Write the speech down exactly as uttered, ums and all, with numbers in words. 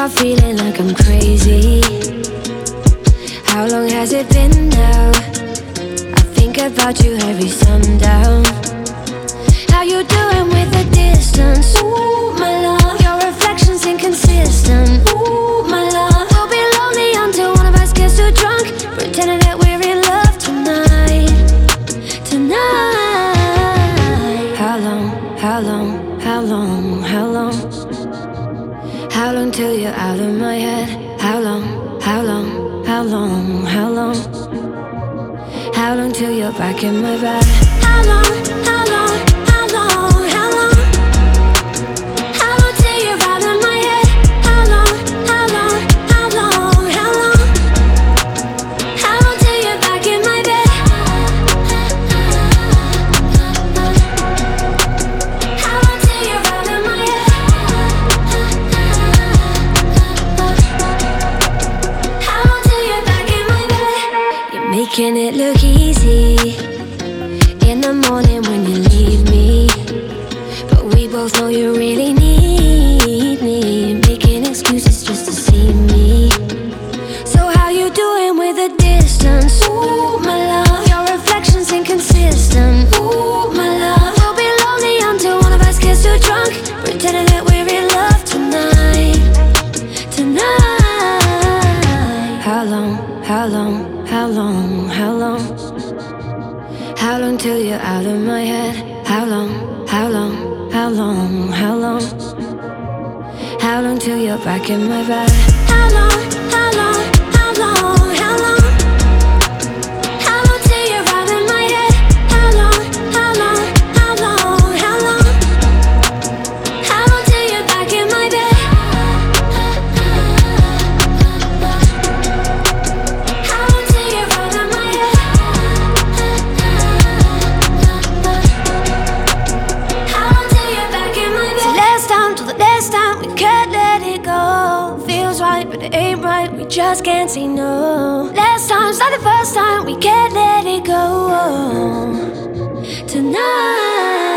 start feeling like I'm crazy. How long has it been now? I think about you every sundown. How you doing with the distance? Ooh, my love. Your reflection's inconsistent. Ooh, my love. We'll be lonely until one of us gets too drunk, pretending that we're in love tonight. Tonight. How long, how long, how long, how long? How long till you're out of my head? How long, how long, how long, how long? How long till you're back in my bed? How long, how long, how long, how long? How long till you're out of my head? How long, how long, how long, how long? How long till you're back in my bed? How long till you're out of my head? How long till you're back in my bed? You're making it look easy in the morning when you leave me, but we both know you really need me, making excuses just to see me. So how you doing with the distance? Ooh, my love. Your reflection's inconsistent. Ooh, my love. We'll be lonely until one of us gets too drunk, pretending that we're in love tonight. Tonight. How long, how long, how long, how long? How long till you're out of my head? How long, how long, how long, how long? How long till you're back in my bed? How long, how long, how long, how long? How long till you're out of my head? How long, how long, how long, how long? How long till you're back in my bed? How long till you're out of my head? How long till you're back in my bed? Till last time, till the last time, we can't let it go. Feels right, but it ain't right, we just can't say no. Last time's not the first time, we can't let it go. Tonight.